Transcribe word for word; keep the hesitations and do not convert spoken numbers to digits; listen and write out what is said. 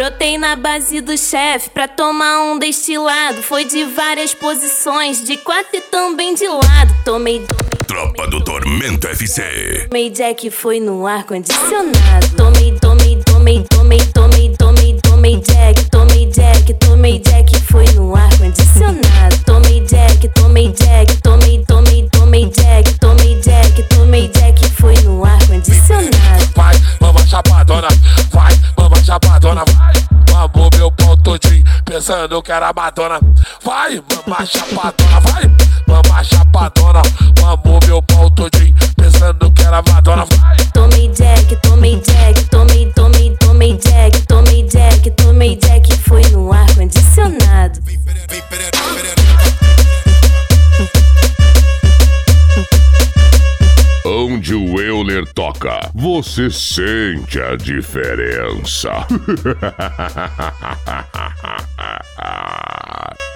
Brotei na base do chefe pra tomar um destilado. Foi de várias posições, de quatro e também de lado. Tomei... Tropa do Tormento F C. Tomei Jack, foi no ar-condicionado. Tomei, tomei, tomei, tomei, tomei, tomei, tomei Jack. Tomei Jack, tomei Jack, foi no ar-condicionado. Tomei Jack, tomei Jack, tomei, tomei, tomei Jack. Tomei Jack, tomei Jack, foi no ar-condicionado. Vai, mama chapadona, vai, mama chapadona, vai. Mamou meu pau todinho, pensando que era Madonna. Vai, mama chapadona, vai, mama chapadona. Mamou meu pau todinho, pensando que era Madonna. Vai. Tomei Jack, tomei Jack, tomei, tomei, tomei Jack. Tomei Jack, tomei Jack, foi no ar-condicionado. Onde o Euler toca, você sente a diferença.